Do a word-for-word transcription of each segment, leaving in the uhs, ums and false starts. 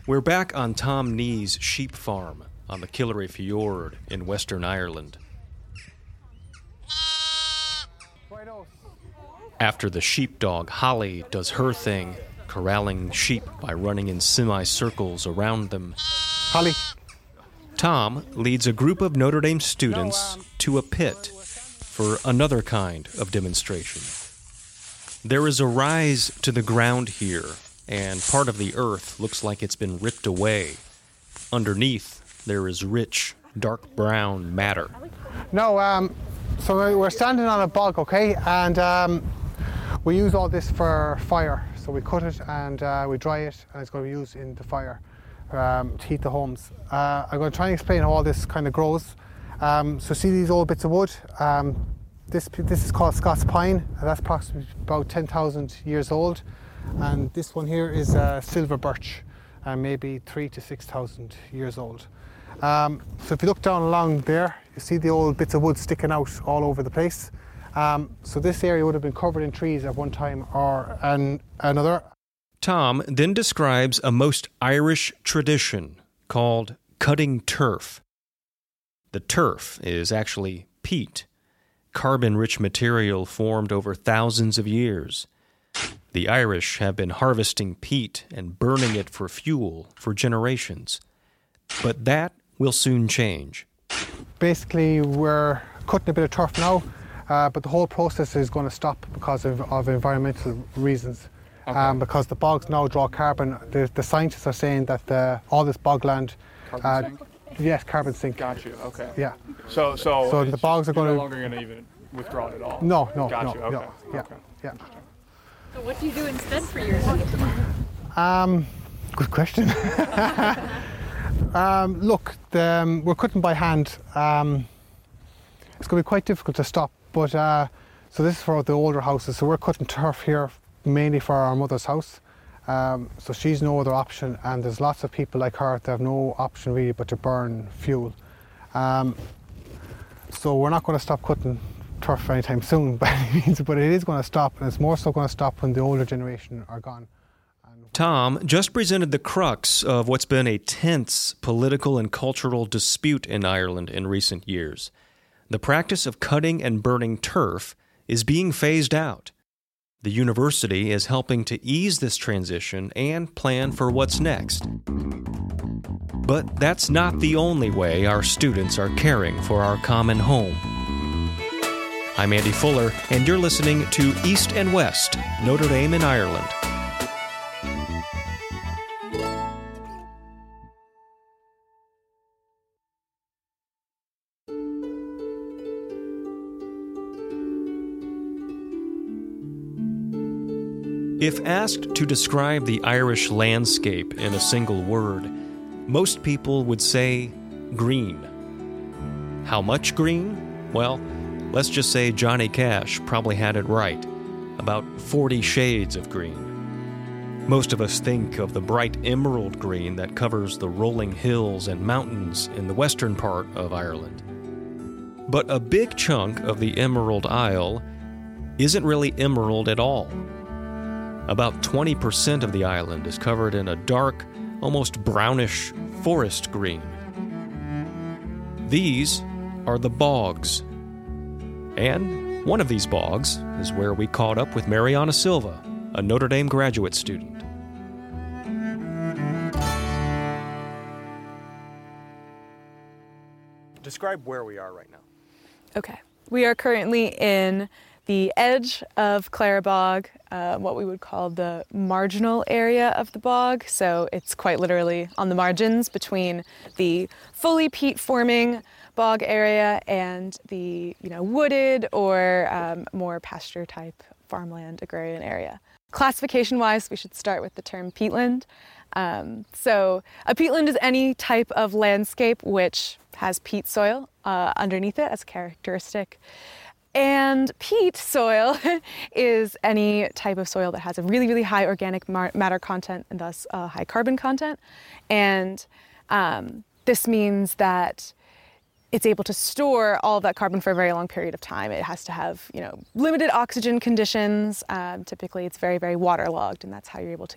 We're back on Tom Nee's sheep farm on the Killary Fjord in Western Ireland. After the sheepdog Holly does her thing, corralling sheep by running in semicircles around them, Holly. Tom leads a group of Notre Dame students to a pit for another kind of demonstration. There is a rise to the ground here, and part of the earth looks like it's been ripped away. Underneath, there is rich, dark brown matter. No, um, so we're standing on a bog, okay, and um, we use all this for fire. So we cut it and uh, we dry it, and it's going to be used in the fire um, to heat the homes. Uh, I'm going to try and explain how all this kind of grows. Um, so see these old bits of wood? Um, this this is called Scots pine, and that's approximately about ten thousand years old. And this one here is uh, silver birch, and maybe three to six thousand years old. Um, so if you look down along there, you see the old bits of wood sticking out all over the place. Um, so this area would have been covered in trees at one time or an, another. Tom then describes a most Irish tradition called cutting turf. The turf is actually peat, carbon-rich material formed over thousands of years. The Irish have been harvesting peat and burning it for fuel for generations. But that will soon change. Basically, we're cutting a bit of turf now, uh, but the whole process is going to stop because of, of environmental reasons. Okay. Um, because the bogs now draw carbon. The, the scientists are saying that the, all this bogland... Carbon uh, sink? Yes, carbon sink. Got you, okay. Yeah. So, so, so the bogs are going to... no longer going to even withdraw it at all? No, no, Got no, you, okay. no. Yeah, okay. yeah. So what do you do instead for your Um, good question. um, look, the, um, we're cutting by hand. Um, it's going to be quite difficult to stop, but uh, so this is for the older houses. So we're cutting turf here mainly for our mother's house. Um, so she's no other option, and there's lots of people like her that have no option really but to burn fuel. Um, so we're not going to stop cutting turf anytime soon by any means, but it is going to stop, and it's more so going to stop when the older generation are gone. Tom just presented the crux of what's been a tense political and cultural dispute in Ireland in recent years. The practice of cutting and burning turf is being phased out. The university is helping to ease this transition and plan for what's next. But that's not the only way our students are caring for our common home. I'm Andy Fuller, and you're listening to East and West, Notre Dame in Ireland. If asked to describe the Irish landscape in a single word, most people would say green. How much green? Well, let's just say Johnny Cash probably had it right. About forty shades of green. Most of us think of the bright emerald green that covers the rolling hills and mountains in the western part of Ireland. But a big chunk of the Emerald Isle isn't really emerald at all. About twenty percent of the island is covered in a dark, almost brownish forest green. These are the bogs. And one of these bogs is where we caught up with Mariana Silva, a Notre Dame graduate student. Describe where we are right now. Okay. We are currently in the edge of Clara Bog, uh, what we would call the marginal area of the bog. So it's quite literally on the margins between the fully peat-forming bog area and the, you know, wooded or um, more pasture-type farmland agrarian area. Classification-wise, we should start with the term peatland. Um, so a peatland is any type of landscape which has peat soil uh, underneath it as a characteristic. And peat soil is any type of soil that has a really, really high organic matter content and thus uh, high carbon content. And um, this means that it's able to store all of that carbon for a very long period of time. It has to have, you know, limited oxygen conditions. Um, typically, it's very, very waterlogged, and that's how you're able to get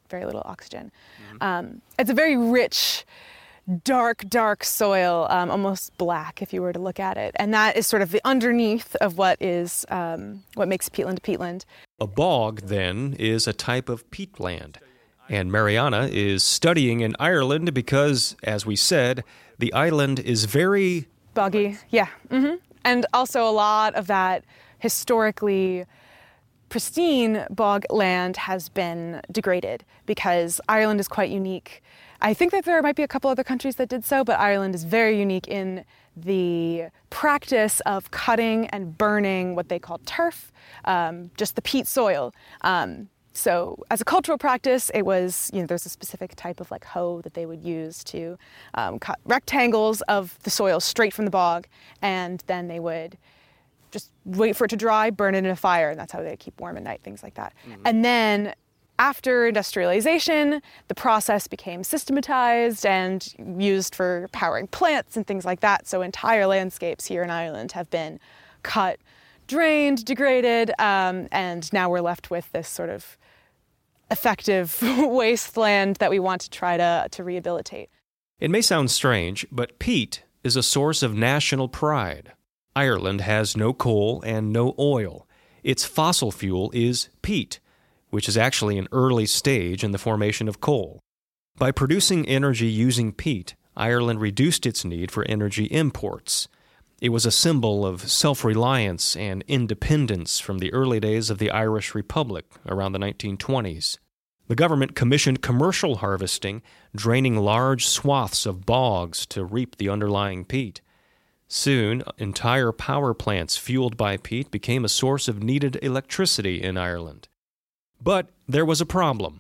very little oxygen. Mm-hmm. Um, it's a very rich, dark, dark soil, um, almost black if you were to look at it. And that is sort of the underneath of what is um, what makes peatland peatland. A bog, then, is a type of peatland. And Mariana is studying in Ireland because, as we said, the island is very... boggy, yeah. Mm-hmm. And also a lot of that historically pristine bog land has been degraded because Ireland is quite unique. I think that there might be a couple other countries that did so, but Ireland is very unique in the practice of cutting and burning what they call turf, um, just the peat soil. Um, So as a cultural practice, it was, you know, there's a specific type of like hoe that they would use to um, cut rectangles of the soil straight from the bog, and then they would just wait for it to dry, burn it in a fire, and that's how they keep warm at night, things like that. Mm-hmm. And then after industrialization, the process became systematized and used for powering plants and things like that. So entire landscapes here in Ireland have been cut, drained, degraded, um, and now we're left with this sort of effective wasteland that we want to try to, to rehabilitate. It may sound strange, but peat is a source of national pride. Ireland has no coal and no oil. Its fossil fuel is peat, which is actually an early stage in the formation of coal. By producing energy using peat, Ireland reduced its need for energy imports. It was a symbol of self-reliance and independence from the early days of the Irish Republic around the nineteen twenties. The government commissioned commercial harvesting, draining large swaths of bogs to reap the underlying peat. Soon, entire power plants fueled by peat became a source of needed electricity in Ireland. But there was a problem.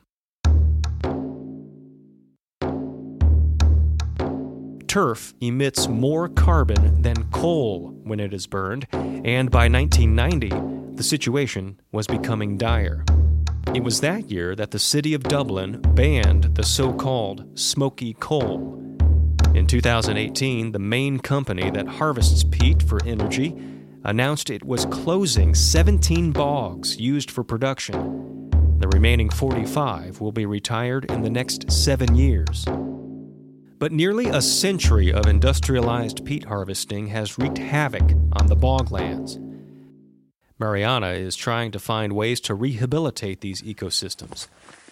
Turf emits more carbon than coal when it is burned, and by nineteen ninety, the situation was becoming dire. It was that year that the city of Dublin banned the so-called smoky coal. In two thousand eighteen, the main company that harvests peat for energy announced it was closing seventeen bogs used for production. The remaining forty-five will be retired in the next seven years. But nearly a century of industrialized peat harvesting has wreaked havoc on the boglands. Mariana is trying to find ways to rehabilitate these ecosystems.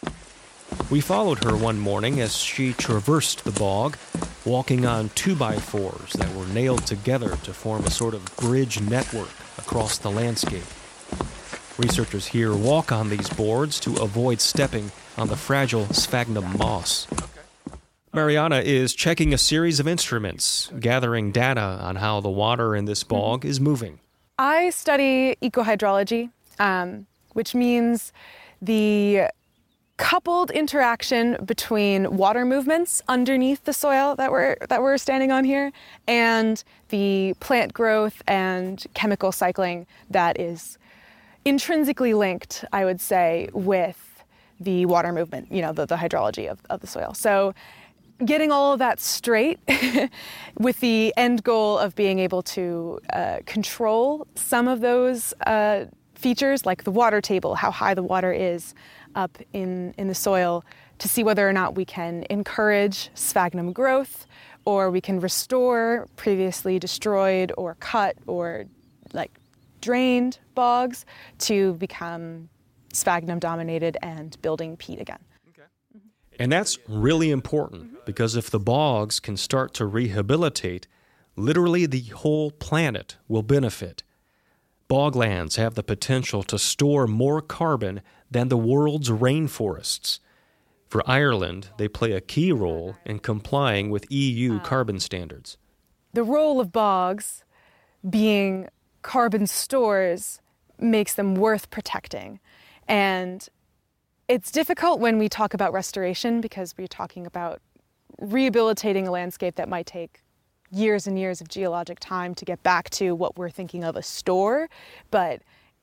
We followed her one morning as she traversed the bog, walking on two-by-fours that were nailed together to form a sort of bridge network across the landscape. Researchers here walk on these boards to avoid stepping on the fragile sphagnum moss. Mariana is checking a series of instruments, gathering data on how the water in this bog is moving. I study ecohydrology, um, which means the coupled interaction between water movements underneath the soil that we're that we're standing on here and the plant growth and chemical cycling that is intrinsically linked, I would say, with the water movement, you know, the, the hydrology of, of the soil. So getting all of that straight with the end goal of being able to uh, control some of those uh, features, like the water table, how high the water is up in, in the soil, to see whether or not we can encourage sphagnum growth, or we can restore previously destroyed or cut or like drained bogs to become sphagnum dominated and building peat again. And that's really important, because if the bogs can start to rehabilitate, literally the whole planet will benefit. Boglands have the potential to store more carbon than the world's rainforests. For Ireland, they play a key role in complying with E U carbon standards. The role of bogs being carbon stores makes them worth protecting. And it's difficult when we talk about restoration because we're talking about rehabilitating a landscape that might take years and years of geologic time to get back to what we're thinking of a store. But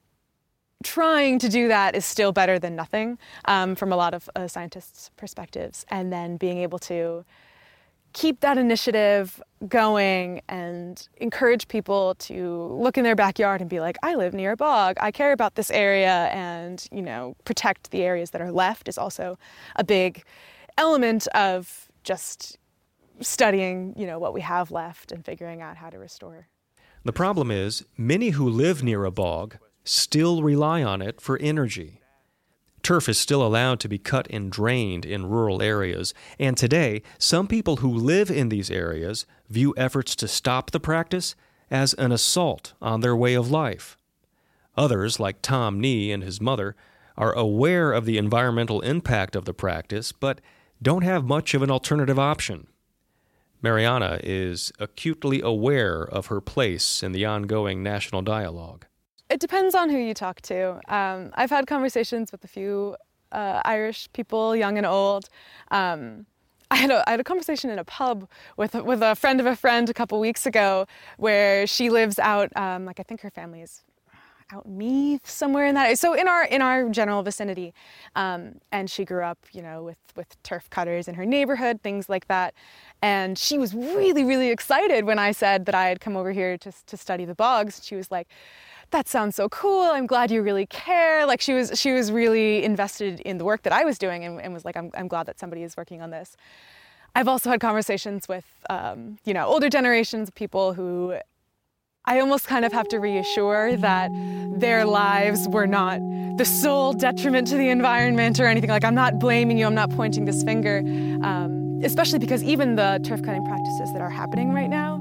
trying to do that is still better than nothing um, from a lot of uh, scientists' perspectives. And then being able to keep that initiative going and encourage people to look in their backyard and be like, I live near a bog, I care about this area, and, you know, protect the areas that are left is also a big element of just studying, you know, what we have left and figuring out how to restore. The problem is, many who live near a bog still rely on it for energy. Turf is still allowed to be cut and drained in rural areas, and today, some people who live in these areas view efforts to stop the practice as an assault on their way of life. Others, like Tom Nee and his mother, are aware of the environmental impact of the practice, but don't have much of an alternative option. Mariana is acutely aware of her place in the ongoing national dialogue. It depends on who you talk to. Um, I've had conversations with a few uh, Irish people, young and old. Um, I had a I had a conversation in a pub with with a friend of a friend a couple weeks ago, where she lives out. Um, like I think her family is out Meath, somewhere in that. So in our in our general vicinity, um, and she grew up, you know, with with turf cutters in her neighborhood, things like that. And she was really really excited when I said that I had come over here to to study the bogs. She was like, that sounds so cool. I'm glad you really care. Like she was, she was really invested in the work that I was doing, and, and was like, I'm, I'm glad that somebody is working on this. I've also had conversations with, um, you know, older generations of people who I almost kind of have to reassure that their lives were not the sole detriment to the environment or anything. Like, I'm not blaming you. I'm not pointing this finger. Um, especially because even the turf cutting practices that are happening right now,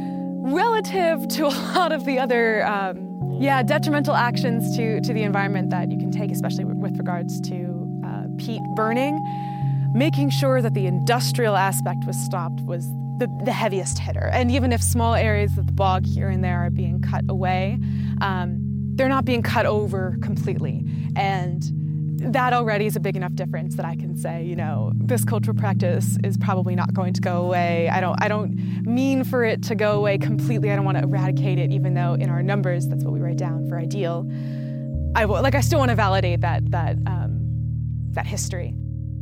relative to a lot of the other, um, Yeah, detrimental actions to, to the environment that you can take, especially with regards to uh, peat burning. Making sure that the industrial aspect was stopped was the, the heaviest hitter. And even if small areas of the bog here and there are being cut away, um, they're not being cut over completely. And that already is a big enough difference that I can say, you know, this cultural practice is probably not going to go away. I don't I don't mean for it to go away completely. I don't want to eradicate it, even though in our numbers, that's what we write down for ideal. I will, like I still want to validate that that um, that history.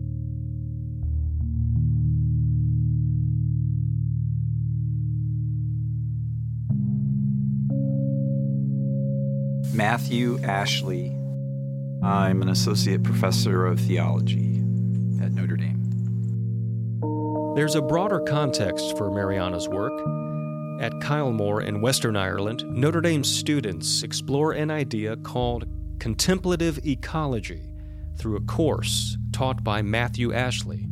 Matthew Ashley. I'm an associate professor of theology at Notre Dame. There's a broader context for Mariana's work. At Kylemore in Western Ireland, Notre Dame students explore an idea called contemplative ecology through a course taught by Matthew Ashley.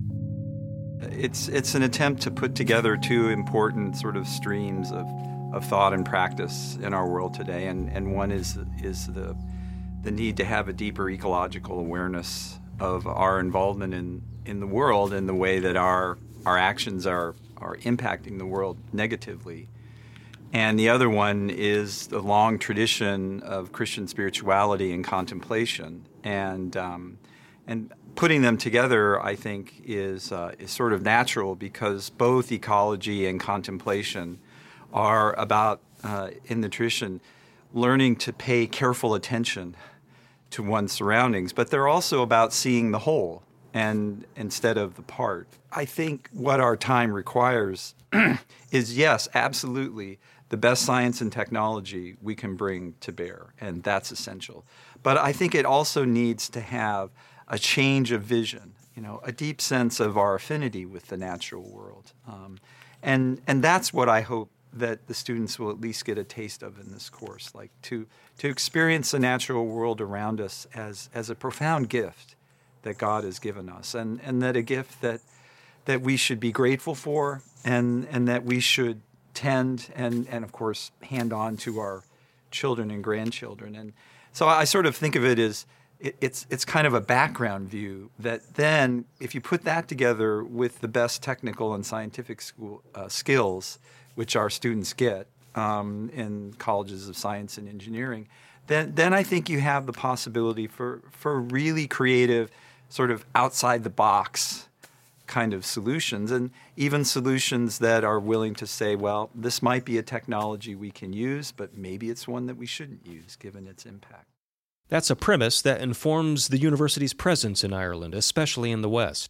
It's it's an attempt to put together two important sort of streams of, of thought and practice in our world today, and, and one is is the the need to have a deeper ecological awareness of our involvement in, in the world and the way that our our actions are are impacting the world negatively. And the other one is the long tradition of Christian spirituality and contemplation. And um, and putting them together, I think, is uh, is sort of natural, because both ecology and contemplation are about, uh, in the tradition, learning to pay careful attention to one's surroundings, but they're also about seeing the whole and instead of the part. I think what our time requires is, yes, absolutely, the best science and technology we can bring to bear, and that's essential. But I think it also needs to have a change of vision, you know, a deep sense of our affinity with the natural world. Um, and and that's what I hope that the students will at least get a taste of in this course, like to to experience the natural world around us as as a profound gift that God has given us, and, and that a gift that that we should be grateful for, and, and that we should tend and, and, of course, hand on to our children and grandchildren. And so I sort of think of it as it, it's it's kind of a background view that then, if you put that together with the best technical and scientific school uh, skills, which our students get um, in colleges of science and engineering, then then I think you have the possibility for, for really creative, sort of outside-the-box kind of solutions, and even solutions that are willing to say, well, this might be a technology we can use, but maybe it's one that we shouldn't use, given its impact. That's a premise that informs the university's presence in Ireland, especially in the West.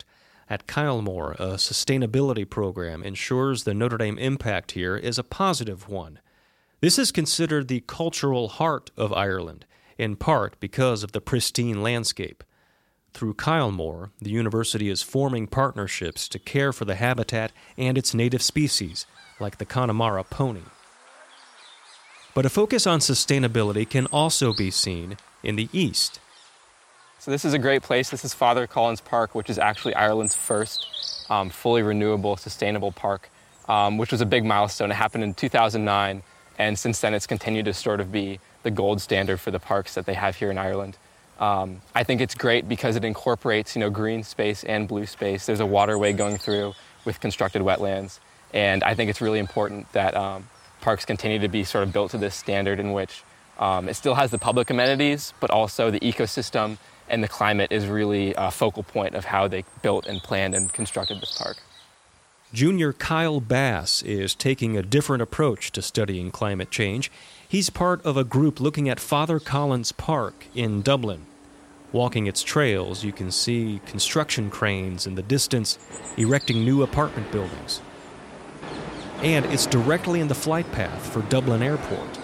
At Kylemore, a sustainability program ensures the Notre Dame impact here is a positive one. This is considered the cultural heart of Ireland, in part because of the pristine landscape. Through Kylemore, the university is forming partnerships to care for the habitat and its native species, like the Connemara pony. But a focus on sustainability can also be seen in the east. So this is a great place. This is Father Collins Park, which is actually Ireland's first um, fully renewable, sustainable park, um, which was a big milestone. It happened in two thousand nine, and since then it's continued to sort of be the gold standard for the parks that they have here in Ireland. Um, I think it's great because it incorporates, you know, green space and blue space. There's a waterway going through with constructed wetlands, and I think it's really important that um, parks continue to be sort of built to this standard in which um, it still has the public amenities, but also the ecosystem and the climate is really a focal point of how they built and planned and constructed this park. Junior Kyle Bass is taking a different approach to studying climate change. He's part of a group looking at Father Collins Park in Dublin. Walking its trails, you can see construction cranes in the distance erecting new apartment buildings. And it's directly in the flight path for Dublin Airport.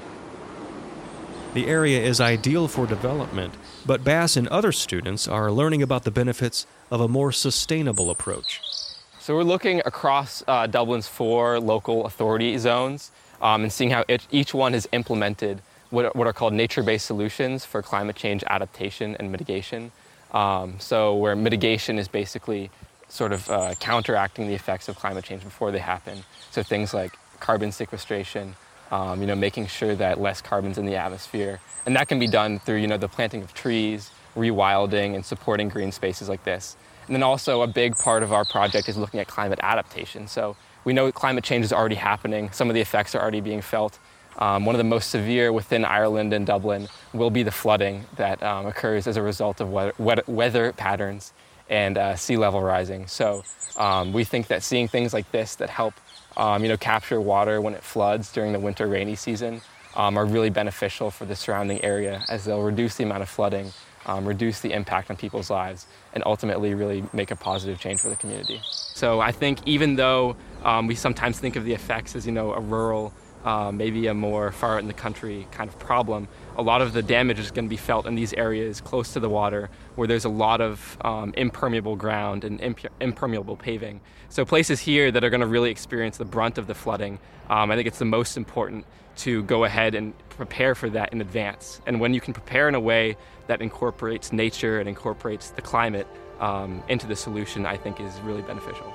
The area is ideal for development, but Bass and other students are learning about the benefits of a more sustainable approach. So we're looking across uh, Dublin's four local authority zones um, and seeing how it, each one has implemented what, what are called nature-based solutions for climate change adaptation and mitigation. Um, so where mitigation is basically sort of uh, counteracting the effects of climate change before they happen. So things like carbon sequestration, um, you know, making sure that less carbon's in the atmosphere. And that can be done through, you know, the planting of trees, rewilding, and supporting green spaces like this. And then also a big part of our project is looking at climate adaptation. So we know climate change is already happening. Some of the effects are already being felt. Um, one of the most severe within Ireland and Dublin will be the flooding that um, occurs as a result of weather, weather patterns and uh, sea level rising. So um, we think that seeing things like this that help um, you know, capture water when it floods during the winter rainy season um, are really beneficial for the surrounding area, as they'll reduce the amount of flooding, um, reduce the impact on people's lives, and ultimately really make a positive change for the community. So I think even though um, we sometimes think of the effects as, you know, a rural, uh, maybe a more far out in the country kind of problem, a lot of the damage is going to be felt in these areas close to the water where there's a lot of um, impermeable ground and imp- impermeable paving. So places here that are going to really experience the brunt of the flooding, um, I think it's the most important to go ahead and prepare for that in advance. And when you can prepare in a way that incorporates nature and incorporates the climate um, into the solution, I think is really beneficial.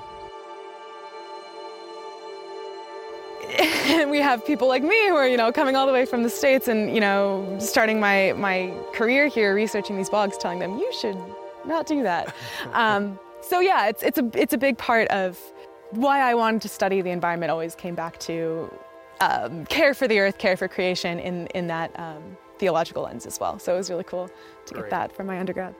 And we have people like me who are, you know, coming all the way from the States and, you know, starting my, my career here researching these bogs, telling them, you should not do that. um, so yeah, it's, it's, a, it's a big part of why I wanted to study the environment. Always came back to um, care for the earth, care for creation in, in that um, theological lens as well. So it was really cool to Great. get that from my undergrad.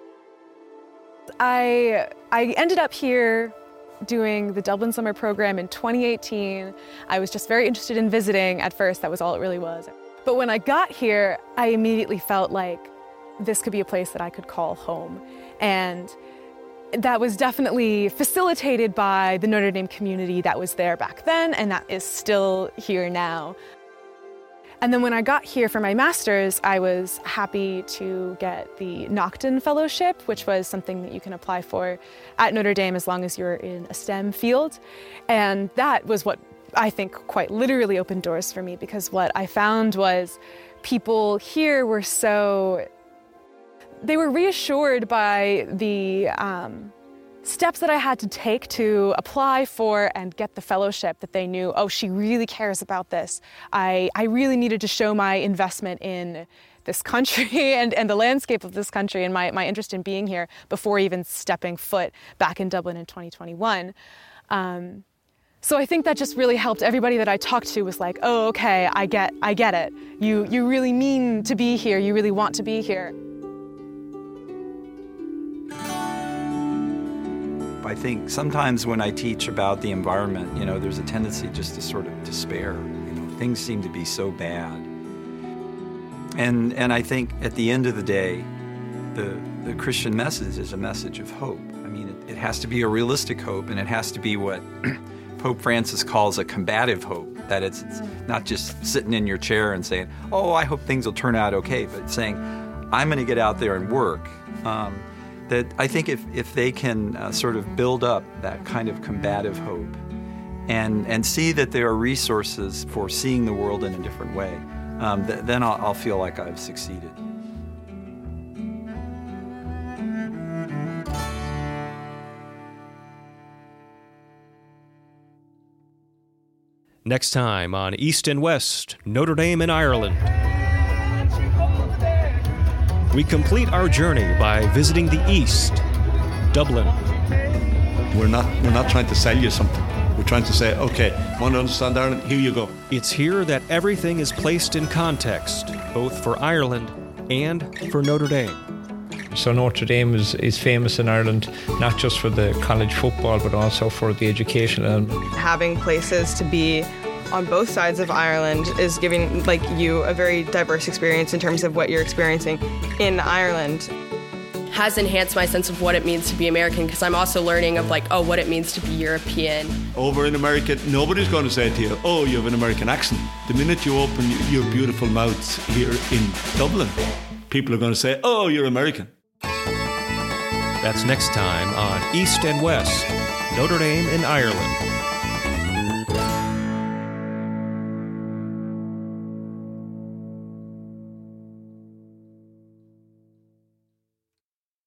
I, I ended up here doing the Dublin Summer Program in twenty eighteen. I was just very interested in visiting at first. That was all it really was. But when I got here, I immediately felt like this could be a place that I could call home. And that was definitely facilitated by the Notre Dame community that was there back then and that is still here now. And then when I got here for my master's, I was happy to get the Naughton Fellowship, which was something that you can apply for at Notre Dame as long as you're in a STEM field. And that was what I think quite literally opened doors for me, because what I found was people here were so, they were reassured by the um, steps that I had to take to apply for and get the fellowship, that they knew, oh, she really cares about this. I, I really needed to show my investment in this country and, and the landscape of this country and my, my interest in being here before even stepping foot back in Dublin in twenty twenty-one. Um, so I think that just really helped. Everybody that I talked to was like, oh, okay, I get, I get it. You, you really mean to be here. You really want to be here. I think sometimes when I teach about the environment, you know, there's a tendency just to sort of despair. You know, things seem to be so bad. And and I think at the end of the day, the, the Christian message is a message of hope. I mean, it, it has to be a realistic hope, and it has to be what Pope Francis calls a combative hope, that it's, it's not just sitting in your chair and saying, oh, I hope things will turn out okay, but saying, I'm going to get out there and work. Um, that I think if, if they can uh, sort of build up that kind of combative hope and, and see that there are resources for seeing the world in a different way, um, th- then I'll, I'll feel like I've succeeded. Next time on East and West, Notre Dame in Ireland. We complete our journey by visiting the East, Dublin. We're not, we're not trying to sell you something. We're trying to say, okay, want to understand Ireland? Here you go. It's here that everything is placed in context, both for Ireland and for Notre Dame. So Notre Dame is, is famous in Ireland, not just for the college football, but also for the education element. Having places to be on both sides of Ireland is giving like you a very diverse experience in terms of what you're experiencing in Ireland. Has enhanced my sense of what it means to be American, because I'm also learning of like, oh, what it means to be European. Over in America, nobody's going to say to you, oh, you have an American accent. The minute you open your beautiful mouths here in Dublin, people are going to say, oh, you're American. That's next time on East and West, Notre Dame in Ireland.